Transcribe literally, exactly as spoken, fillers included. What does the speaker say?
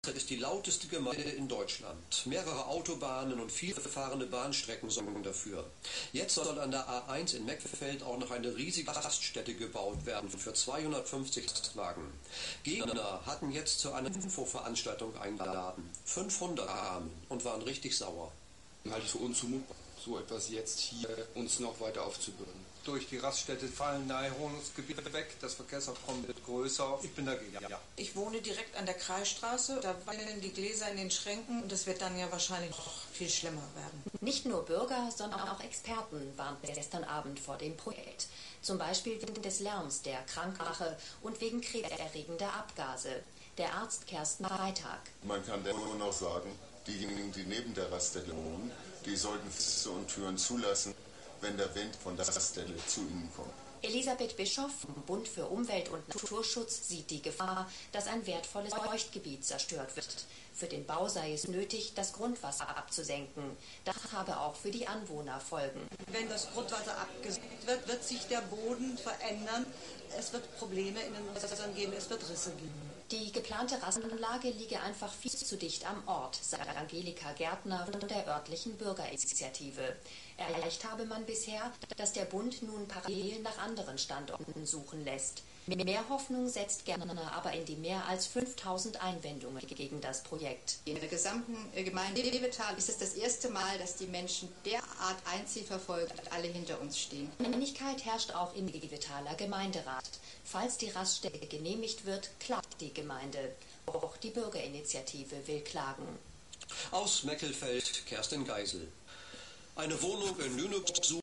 ist die lauteste Gemeinde in Deutschland. Mehrere Autobahnen und viel befahrene Bahnstrecken sorgen dafür. Jetzt soll an der A eins in Meckfeld auch noch eine riesige Raststätte gebaut werden für zweihundertfünfzig Wagen. Gegner hatten jetzt zu einer Infoveranstaltung eingeladen. fünfhundert kamen und waren richtig sauer. Halte ich für unzumutbar, so etwas jetzt hier uns noch weiter aufzubürden. Durch die Raststätte fallen Naherholungsgebiete weg, das Verkehrsaufkommen wird größer. Ich bin dagegen, ja. Ich wohne direkt an der Kreisstraße, da weilen die Gläser in den Schränken und das wird dann ja wahrscheinlich noch viel schlimmer werden. Nicht nur Bürger, sondern auch Experten warnten gestern Abend vor dem Projekt. Zum Beispiel wegen des Lärms, der krank mache und wegen krebserregender Abgase. Der Arzt Kersten Freitag. Man kann nur noch sagen, diejenigen, die neben der Raststätte wohnen, die sollten Fenster und Türen zulassen, wenn der Wind von der Raststätte zu ihnen kommt. Elisabeth Bischoff vom Bund für Umwelt- und Naturschutz sieht die Gefahr, dass ein wertvolles Feuchtgebiet zerstört wird. Für den Bau sei es nötig, das Grundwasser abzusenken. Das habe auch für die Anwohner Folgen. Wenn das Grundwasser abgesenkt wird, wird sich der Boden verändern. Es wird Probleme in den Häusern geben, es wird Risse geben. Die geplante Rasenanlage liege einfach viel zu dicht am Ort, sagt Angelika Gärtner von der örtlichen Bürgerinitiative. Erreicht habe man bisher, dass der Bund nun parallel nach anderen Standorten suchen lässt. Mehr Hoffnung setzt Gärtner aber in die mehr als fünftausend Einwendungen gegen das Projekt. In der gesamten Gemeinde Levetal ist es das erste Mal, dass die Menschen derart einzielverfolgt alle hinter uns stehen. Einigkeit herrscht auch im Levetaler Gemeinderat. Falls die Raststätte genehmigt wird, klagt die Gemeinde. Auch die Bürgerinitiative will klagen. Aus Meckelfeld, Kerstin Geisel. Eine Wohnung in Lüneburg